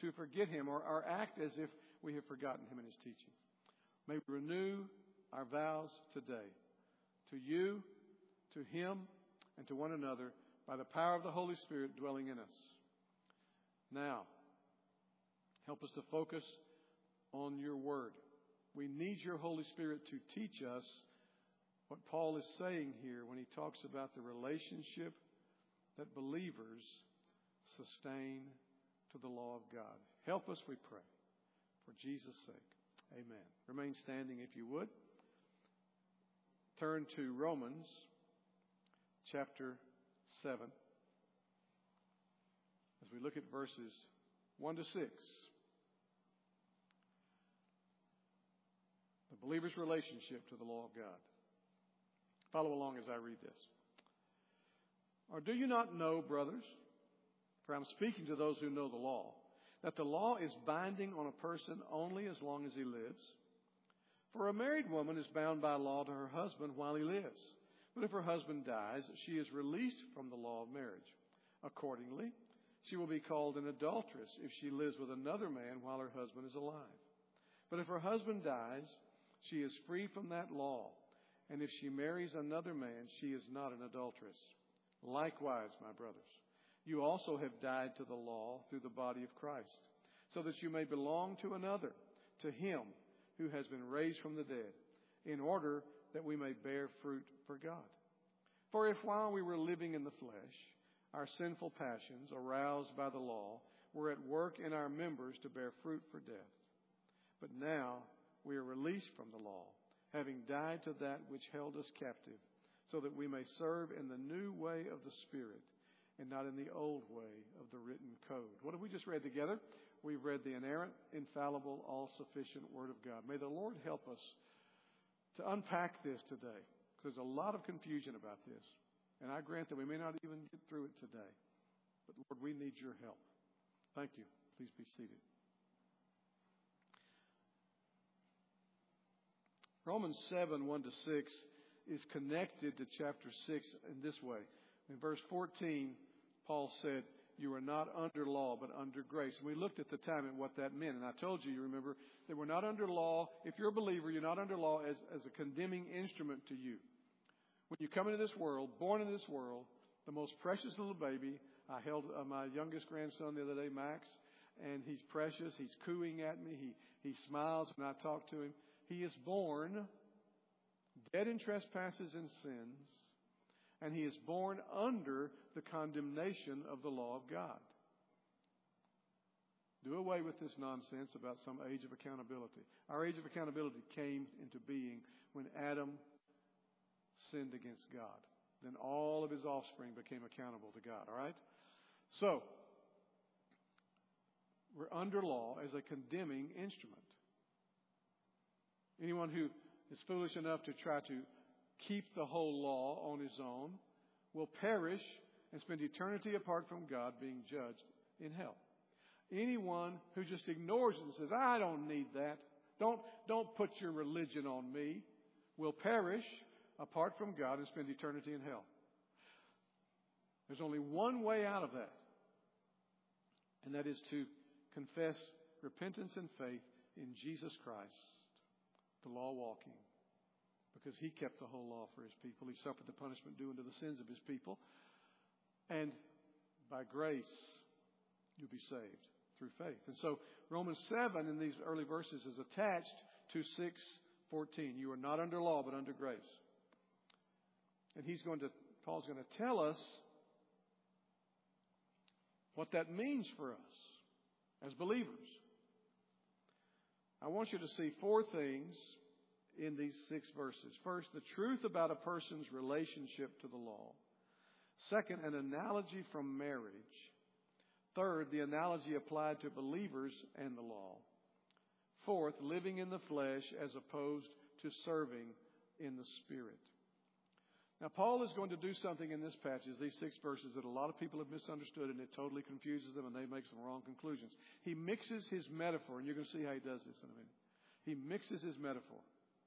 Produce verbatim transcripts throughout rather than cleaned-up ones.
to forget him or, or act as if we have forgotten him and his teaching. May we renew our vows today to you, to him, and to one another by the power of the Holy Spirit dwelling in us. Now, help us to focus on your word. We need your Holy Spirit to teach us what Paul is saying here when he talks about the relationship that believers sustain to the law of God. Help us, we pray, for Jesus' sake. Amen. Remain standing if you would. Turn to Romans chapter seven as we look at verses one to six. The believer's relationship to the law of God. Follow along as I read this. Or do you not know, brothers, for I'm speaking to those who know the law, that the law is binding on a person only as long as he lives? For a married woman is bound by law to her husband while he lives. But if her husband dies, she is released from the law of marriage. Accordingly, she will be called an adulteress if she lives with another man while her husband is alive. But if her husband dies, she is free from that law. And if she marries another man, she is not an adulteress. Likewise, my brothers, you also have died to the law through the body of Christ, so that you may belong to another, to him who has been raised from the dead, in order that we may bear fruit for God. For if while we were living in the flesh, our sinful passions, aroused by the law, were at work in our members to bear fruit for death. But now we are released from the law, having died to that which held us captive, so that we may serve in the new way of the Spirit and not in the old way of the written code. What have we just read together? We've read the inerrant, infallible, all-sufficient Word of God. May the Lord help us to unpack this today. There's a lot of confusion about this. And I grant that we may not even get through it today. But Lord, we need your help. Thank you. Please be seated. Romans seven, one to six is connected to chapter six in this way. In verse fourteen, Paul said, you are not under law, but under grace. And we looked at the time at what that meant. And I told you, you remember, that we're not under law. If you're a believer, you're not under law as, as a condemning instrument to you. When you come into this world, born into this world, the most precious little baby, I held uh, my youngest grandson the other day, Max, and he's precious. He's cooing at me. He, he smiles when I talk to him. He is born dead in trespasses and sins, and he is born under the condemnation of the law of God. Do away with this nonsense about some age of accountability. Our age of accountability came into being when Adam sinned against God. Then all of his offspring became accountable to God. All right? So, we're under law as a condemning instrument. Anyone who is foolish enough to try to keep the whole law on his own will perish and spend eternity apart from God, being judged in hell. Anyone who just ignores it and says, I don't need that, don't, don't put your religion on me, will perish apart from God and spend eternity in hell. There's only one way out of that, and that is to confess repentance and faith in Jesus Christ, the law walking, because he kept the whole law for his people. He suffered the punishment due unto the sins of his people. And by grace, you'll be saved through faith. And so Romans seven in these early verses is attached to six fourteen. You are not under law, but under grace. And he's going to, Paul's going to tell us what that means for us as believers. I want you to see four things in these six verses. First, the truth about a person's relationship to the law. Second, an analogy from marriage. Third, the analogy applied to believers and the law. Fourth, living in the flesh as opposed to serving in the Spirit. Now, Paul is going to do something in this passage, these six verses, that a lot of people have misunderstood, and it totally confuses them, and they make some wrong conclusions. He mixes his metaphor, and you're going to see how he does this in a minute. He mixes his metaphor.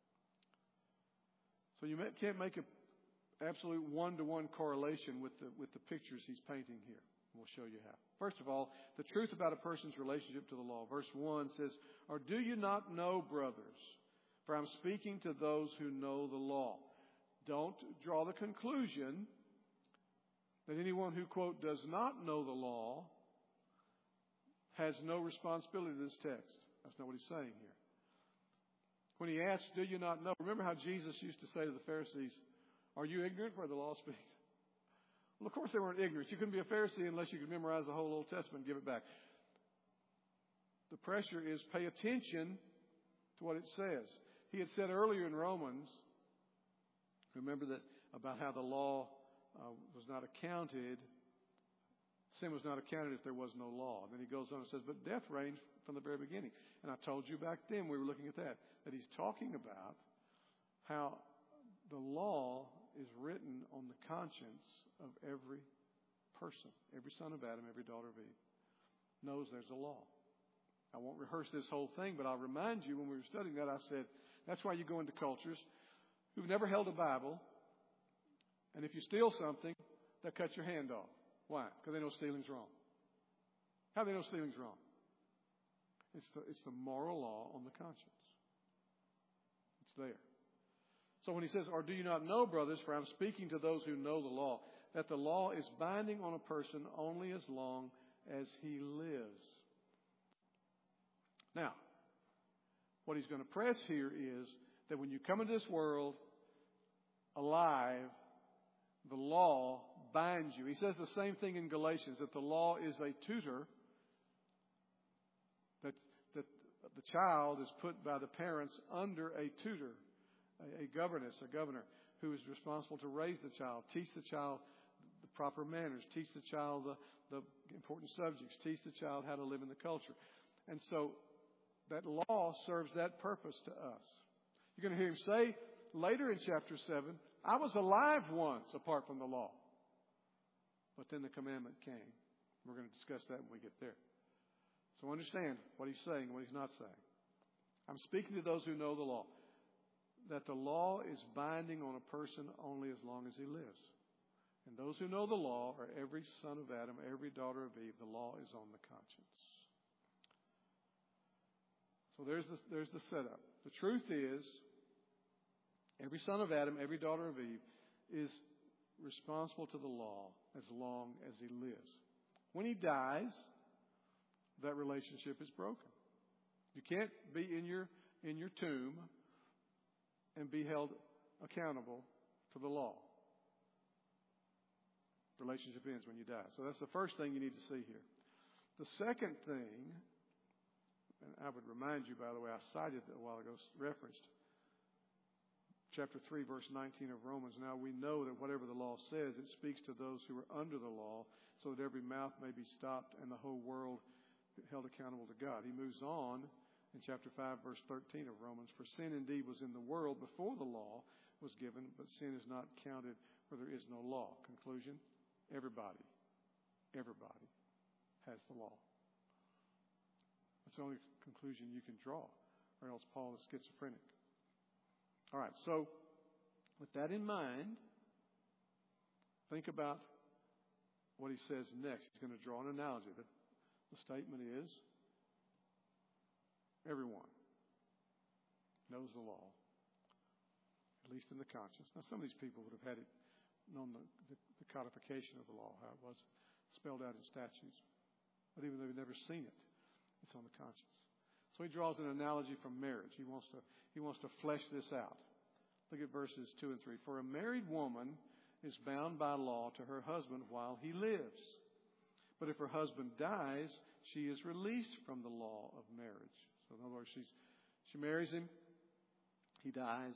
So you can't make an absolute one-to-one correlation with the, with the pictures he's painting here. We'll show you how. First of all, the truth about a person's relationship to the law. Verse one says, "Or do you not know, brothers, for I'm speaking to those who know the law." Don't draw the conclusion that anyone who, quote, does not know the law has no responsibility to this text. That's not what he's saying here. When he asks, "Do you not know?" Remember how Jesus used to say to the Pharisees, "Are you ignorant where the law speaks?" Well, of course they weren't ignorant. You couldn't be a Pharisee unless you could memorize the whole Old Testament and give it back. The pressure is pay attention to what it says. He had said earlier in Romans, remember that about how the law uh, was not accounted. Sin was not accounted if there was no law. And then he goes on and says, "But death reigned from the very beginning." And I told you back then, we were looking at that, that he's talking about how the law is written on the conscience of every person. Every son of Adam, every daughter of Eve knows there's a law. I won't rehearse this whole thing, but I'll remind you when we were studying that, I said, that's why you go into cultures who've never held a Bible, and if you steal something, they'll cut your hand off. Why? Because they know stealing's wrong. How do they know stealing's wrong? It's the, it's the moral law on the conscience. It's there. So when he says, "Or do you not know, brothers, for I'm speaking to those who know the law, that the law is binding on a person only as long as he lives." Now, what he's going to press here is that when you come into this world alive, the law binds you. He says the same thing in Galatians, that the law is a tutor, that, that the child is put by the parents under a tutor, a, a governess, a governor, who is responsible to raise the child, teach the child the proper manners, teach the child the, the important subjects, teach the child how to live in the culture. And so that law serves that purpose to us. You're going to hear him say later in chapter seven, "I was alive once apart from the law." But then the commandment came. We're going to discuss that when we get there. So understand what he's saying, what he's not saying. I'm speaking to those who know the law, that the law is binding on a person only as long as he lives. And those who know the law are every son of Adam, every daughter of Eve. The law is on the conscience. So there's the, there's the setup. The truth is, every son of Adam, every daughter of Eve is responsible to the law as long as he lives. When he dies, that relationship is broken. You can't be in your in your tomb and be held accountable to the law. The relationship ends when you die. So that's the first thing you need to see here. The second thing, and I would remind you, by the way, I cited it a while ago, referenced chapter three, verse nineteen of Romans. "Now we know that whatever the law says, it speaks to those who are under the law, so that every mouth may be stopped and the whole world held accountable to God." He moves on in chapter five, verse thirteen of Romans. "For sin indeed was in the world before the law was given, but sin is not counted where there is no law." Conclusion, everybody, everybody has the law. That's the only conclusion you can draw, or else Paul is schizophrenic. All right, so with that in mind, think about what he says next. He's going to draw an analogy. The, the statement is, everyone knows the law, at least in the conscience. Now, some of these people would have had it, known the, the, the codification of the law, how it was spelled out in statutes. But even though they've never seen it, it's on the conscience. So he draws an analogy from marriage. He wants to he wants to flesh this out. Look at verses two and three. "For a married woman is bound by law to her husband while he lives. But if her husband dies, she is released from the law of marriage." So in other words, she's, she marries him. He dies.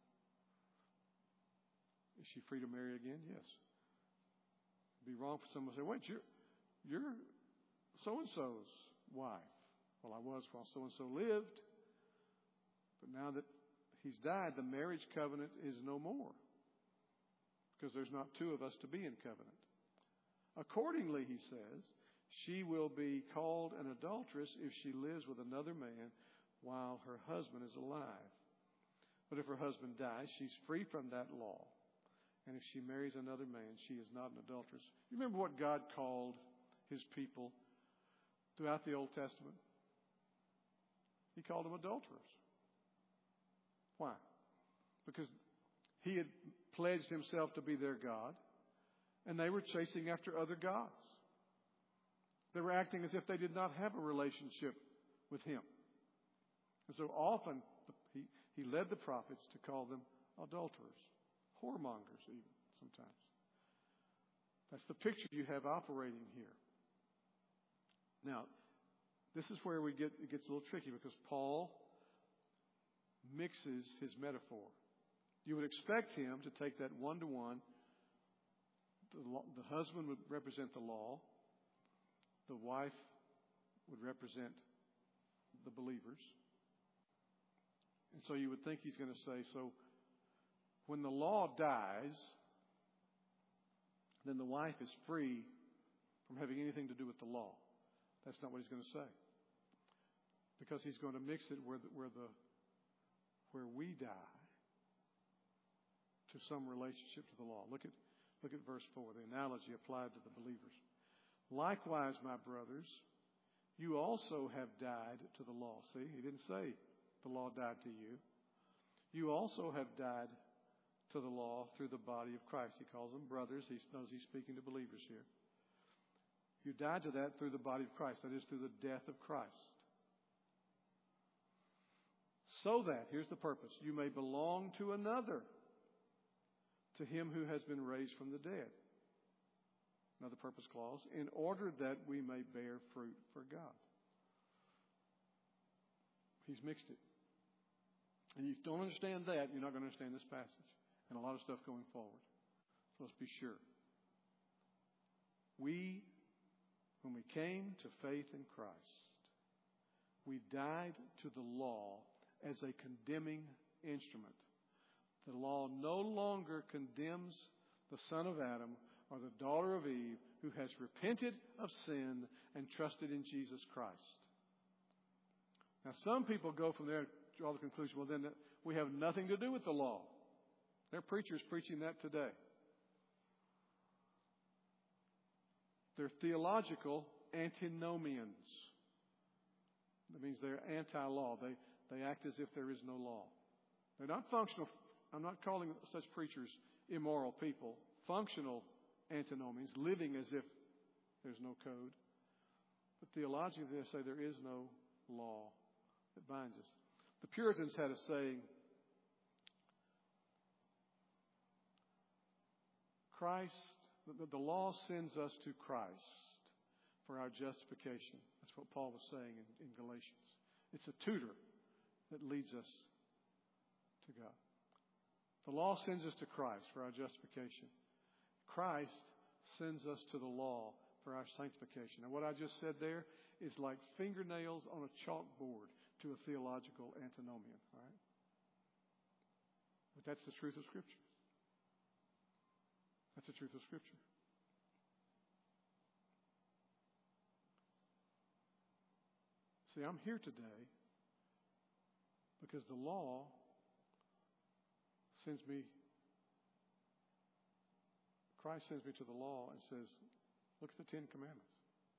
Is she free to marry again? Yes. It'd be wrong for someone to say, "Wait, you're, you're so-and-so's wife." "Well, I was while so-and-so lived. But now that he's died, the marriage covenant is no more. Because there's not two of us to be in covenant. Accordingly," he says, "she will be called an adulteress if she lives with another man while her husband is alive. But if her husband dies, she's free from that law. And if she marries another man, she is not an adulteress." You remember what God called his people throughout the Old Testament? He called them adulterers. Why? Because he had pledged himself to be their God, and they were chasing after other gods. They were acting as if they did not have a relationship with him. And so often he, he led the prophets to call them adulterers, whoremongers even sometimes. That's the picture you have operating here. Now, this is where we get it gets a little tricky because Paul mixes his metaphor. You would expect him to take that one-to-one. The, the husband would represent the law. The wife would represent the believers. And so you would think he's going to say, so when the law dies, then the wife is free from having anything to do with the law. That's not what he's going to say. Because he's going to mix it where the, where the where we die to some relationship to the law. Look at look at verse four, the analogy applied to the believers. Likewise, my brothers, you also have died to the law. See, he didn't say the law died to you. You also have died to the law through the body of Christ. He calls them brothers. He knows he's speaking to believers here. You died to that through the body of Christ. That is, through the death of Christ. So that, here's the purpose, you may belong to another, to him who has been raised from the dead. Another purpose clause, in order that we may bear fruit for God. He's mixed it. And if you don't understand that, you're not going to understand this passage and a lot of stuff going forward. So let's be sure. We, when we came to faith in Christ, we died to the law as a condemning instrument. The law no longer condemns the son of Adam or the daughter of Eve who has repented of sin and trusted in Jesus Christ. Now, some people go from there and draw the conclusion, well, then we have nothing to do with the law. There are preachers preaching that today. They're theological antinomians. That means they're anti-law. They, they act as if there is no law. They're not functional. I'm not calling such preachers immoral people. Functional antinomians, living as if there's no code. But theologically, they say there is no law that binds us. The Puritans had a saying, Christ, the, the law sends us to Christ for our justification. That's what Paul was saying in, in Galatians. It's a tutor that leads us to God. The law sends us to Christ for our justification. Christ sends us to the law for our sanctification. And what I just said there is like fingernails on a chalkboard to a theological antinomian. All right? But that's the truth of Scripture. That's the truth of Scripture. See, I'm here today because the law sends me, Christ sends me to the law and says, look at the Ten Commandments.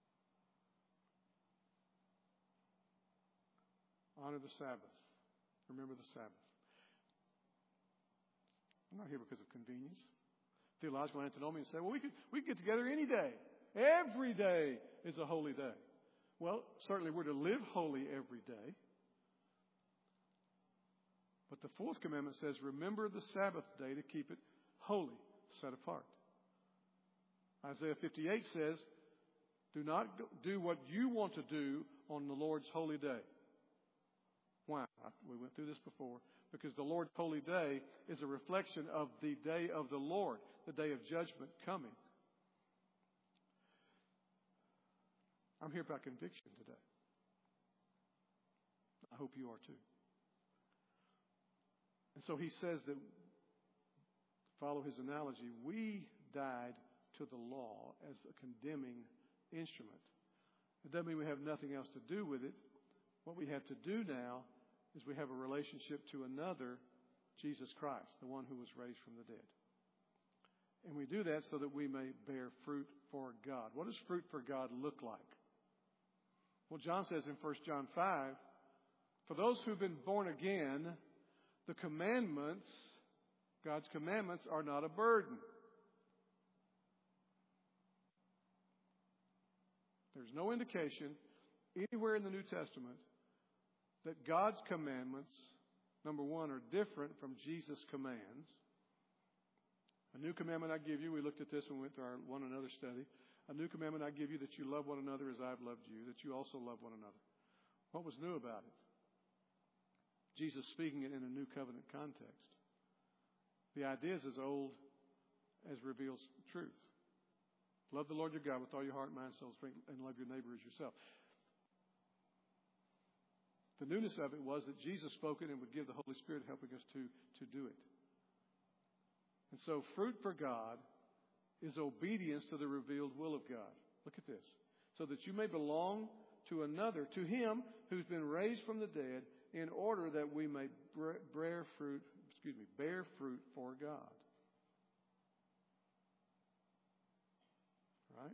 Honor the Sabbath. Remember the Sabbath. I'm not here because of convenience. Theological antinomians say, well, we could, we could get together any day. Every day is a holy day. Well, certainly we're to live holy every day. But the fourth commandment says, remember the Sabbath day to keep it holy, set apart. Isaiah fifty-eight says, do not do what you want to do on the Lord's holy day. Why? We went through this before. Because the Lord's holy day is a reflection of the day of the Lord, the day of judgment coming. I'm here by conviction today. I hope you are too. And so he says that, follow his analogy, we died to the law as a condemning instrument. It doesn't mean we have nothing else to do with it. What we have to do now is we have a relationship to another, Jesus Christ, the one who was raised from the dead. And we do that so that we may bear fruit for God. What does fruit for God look like? Well, John says in First John five, for those who've been born again, the commandments, God's commandments, are not a burden. There's no indication anywhere in the New Testament that God's commandments, number one, are different from Jesus' commands. A new commandment I give you, we looked at this when we went through our one another study. A new commandment I give you, that you love one another as I've loved you, that you also love one another. What was new about it? Jesus speaking it in a new covenant context. The idea is as old as reveals truth. Love the Lord your God with all your heart, mind, soul, strength, and love your neighbor as yourself. The newness of it was that Jesus spoke it and would give the Holy Spirit helping us to, to do it. And so fruit for God is obedience to the revealed will of God. Look at this. So that you may belong to another, to Him who's been raised from the dead, in order that we may bear fruit, excuse me, bear fruit for God. Right?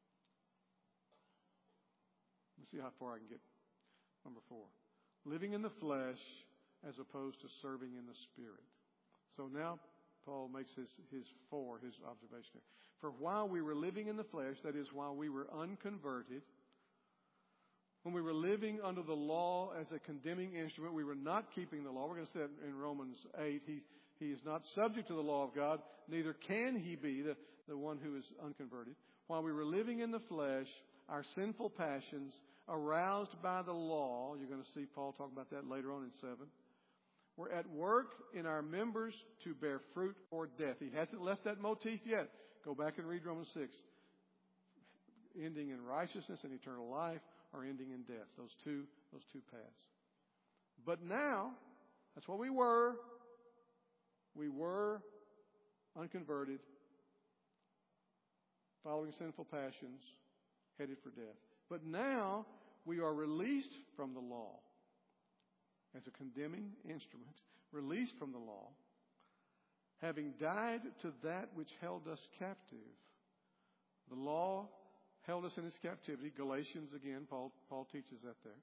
Let's see how far I can get. Number four. Living in the flesh as opposed to serving in the Spirit. So now Paul makes his, his four, his observation here. For while we were living in the flesh, that is, while we were unconverted, when we were living under the law as a condemning instrument, we were not keeping the law. We're going to say it in Romans eight. He, he is not subject to the law of God, neither can he be, the, the one who is unconverted. While we were living in the flesh, our sinful passions, aroused by the law, you're going to see Paul talk about that later on in seven, were at work in our members to bear fruit or death. He hasn't left that motif yet. Go back and read Romans six. Ending in righteousness and eternal life, or ending in death. Those two, those two paths. But now, that's what we were. We were unconverted, following sinful passions, headed for death. But now we are released from the law as a condemning instrument, released from the law, having died to that which held us captive. The law held us in its captivity. Galatians again, Paul, Paul teaches that there.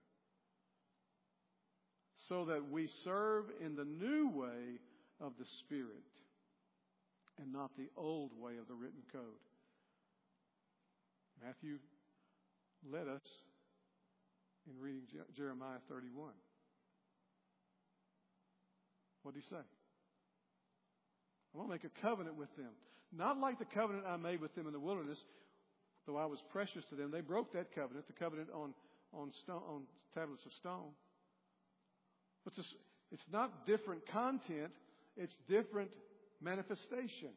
So that we serve in the new way of the Spirit and not the old way of the written code. Matthew led us in reading Jeremiah thirty-one. What did he say? I'm going to make a covenant with them. Not like the covenant I made with them in the wilderness, though I was precious to them. They broke that covenant, the covenant on, on, stone, on tablets of stone. But it's, it's not different content, it's different manifestation.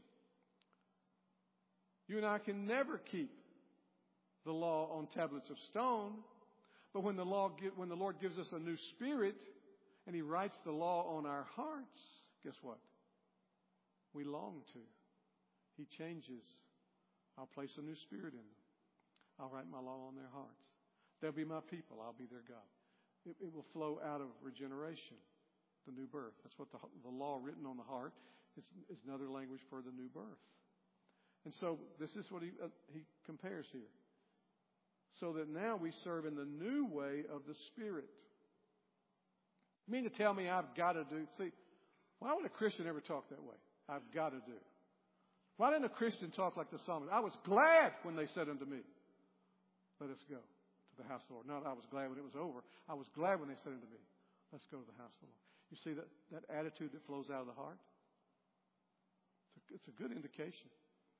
You and I can never keep the law on tablets of stone, but when the law, when the Lord gives us a new spirit and He writes the law on our hearts, guess what? We long to. He changes. I'll place a new spirit in them. I'll write my law on their hearts. They'll be my people. I'll be their God. It, it will flow out of regeneration, the new birth. That's what the, the law written on the heart is, is another language for the new birth. And so this is what he, uh, he compares here. So that now we serve in the new way of the Spirit. You mean to tell me I've got to do? See, why would a Christian ever talk that way? I've got to do. Why didn't a Christian talk like the psalmist? I was glad when they said unto me, let us go to the house of the Lord. Not I was glad when it was over. I was glad when they said unto me, let's go to the house of the Lord. You see that, that attitude that flows out of the heart? It's a, it's a good indication.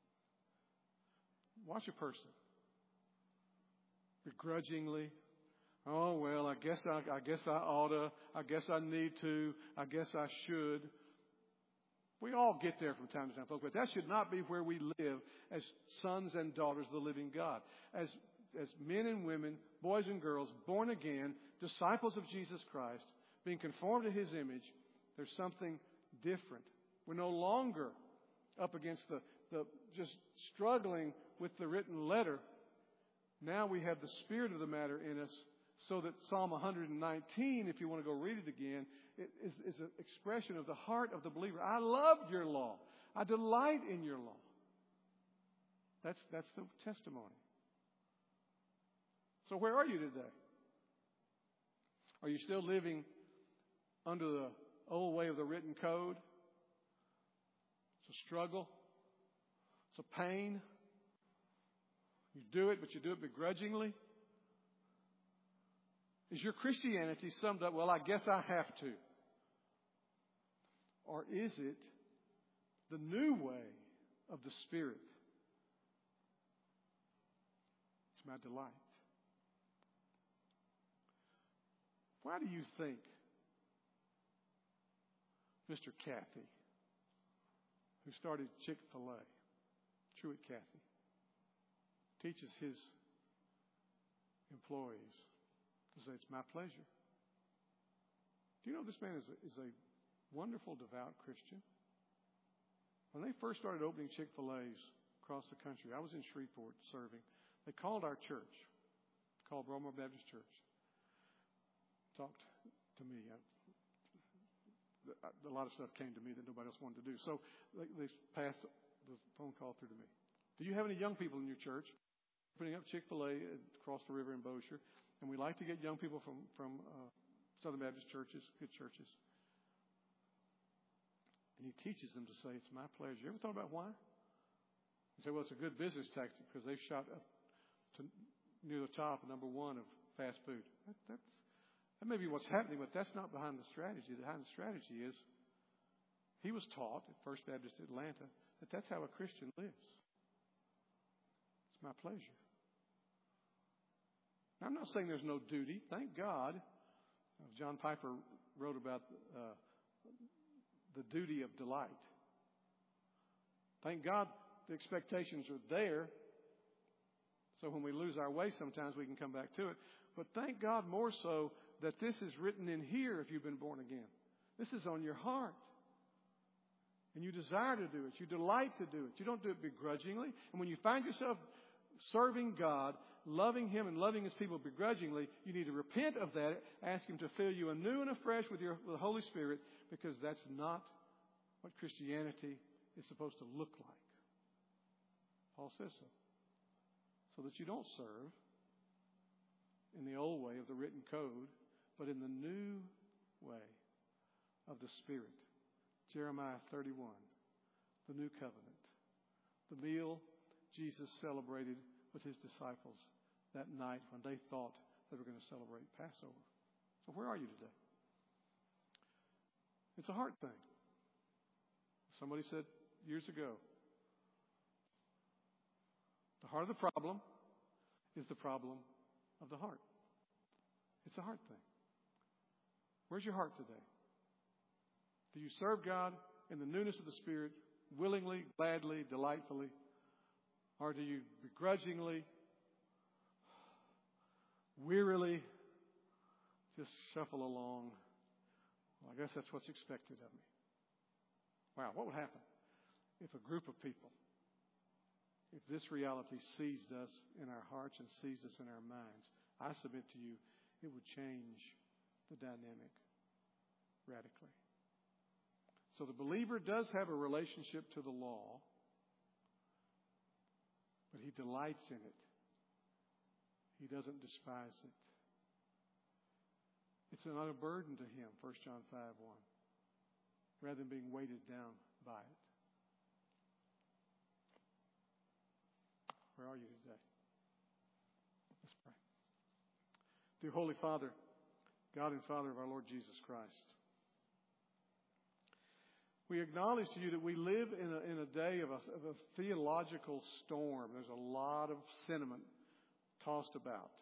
Watch a person. Begrudgingly. Oh, well, I guess I, I guess I oughta. I guess I need to. I guess I should. We all get there from time to time, folks. But that should not be where we live as sons and daughters of the living God. As, as men and women, boys and girls, born again, disciples of Jesus Christ, being conformed to His image, there's something different. We're no longer up against the, the just struggling with the written letter. Now we have the spirit of the matter in us, so that Psalm one nineteen, if you want to go read it again, it is, is an expression of the heart of the believer. I love your law. I delight in your law. That's, that's the testimony. So where are you today? Are you still living under the old way of the written code? It's a struggle. It's a pain. You do it, but you do it begrudgingly. Is your Christianity summed up, well, I guess I have to? Or is it the new way of the Spirit? It's my delight. Why do you think Mister Cathy, who started Chick-fil-A, Truett Cathy, teaches his employees to say, it's my pleasure? Do you know this man is a, is a wonderful, devout Christian? When they first started opening Chick-fil-A's across the country, I was in Shreveport serving. They called our church, called Broadmoor Baptist Church, talked to me. I, a lot of stuff came to me that nobody else wanted to do. So they, they passed the phone call through to me. Do you have any young people in your church? Putting up Chick-fil-A across the river in Bossier. And we like to get young people from, from uh, Southern Baptist churches, good churches. And he teaches them to say, it's my pleasure. You ever thought about why? You say, well, it's a good business tactic because they've shot up to near the top, number one of fast food. That, that's, that may be what's happening, but that's not behind the strategy. Behind the strategy is he was taught at First Baptist Atlanta that that's how a Christian lives. It's my pleasure. Now, I'm not saying there's no duty. Thank God. John Piper wrote about uh, the duty of delight. Thank God the expectations are there. So when we lose our way, sometimes we can come back to it. But thank God more so that this is written in here if you've been born again. This is on your heart. And you desire to do it. You delight to do it. You don't do it begrudgingly. And when you find yourself serving God, loving Him and loving His people begrudgingly, you need to repent of that. Ask Him to fill you anew and afresh with, your, with the Holy Spirit, because that's not what Christianity is supposed to look like. Paul says so. So that you don't serve in the old way of the written code, but in the new way of the Spirit. Jeremiah thirty-one, the new covenant. The meal Jesus celebrated with His disciples that night when they thought they were going to celebrate Passover. So where are you today? It's a heart thing. Somebody said years ago, the heart of the problem is the problem of the heart. It's a heart thing. Where's your heart today? Do you serve God in the newness of the Spirit, willingly, gladly, delightfully? Or do you begrudgingly, wearily just shuffle along? Well, I guess that's what's expected of me. Wow, what would happen if a group of people, if this reality seized us in our hearts and seized us in our minds? I submit to you, it would change the dynamic radically. So the believer does have a relationship to the law, but he delights in it. He doesn't despise it. It's not a burden to him, First John five one, rather than being weighted down by it. Where are you today? Let's pray. Dear Holy Father, God and Father of our Lord Jesus Christ, we acknowledge to you that we live in a, in a day of a, of a theological storm. There's a lot of sentiment tossed about.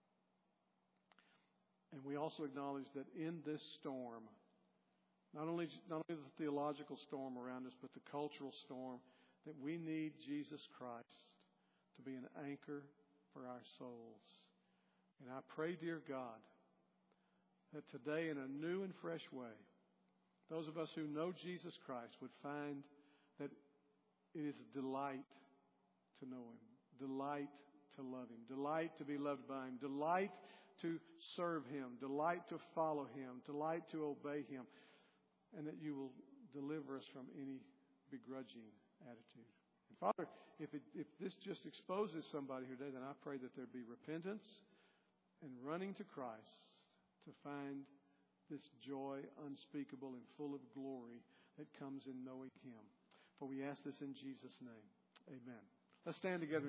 And we also acknowledge that in this storm, not only, not only the theological storm around us, but the cultural storm, that we need Jesus Christ to be an anchor for our souls. And I pray, dear God, that today in a new and fresh way, those of us who know Jesus Christ would find that it is a delight to know Him, delight to love Him, delight to be loved by Him, delight to serve Him, delight to follow Him, delight to obey Him, and that you will deliver us from any begrudging attitude. And Father, if, it, if this just exposes somebody here today, then I pray that there be repentance and running to Christ to find this joy unspeakable and full of glory that comes in knowing Him. For we ask this in Jesus' name. Amen. Let's stand together.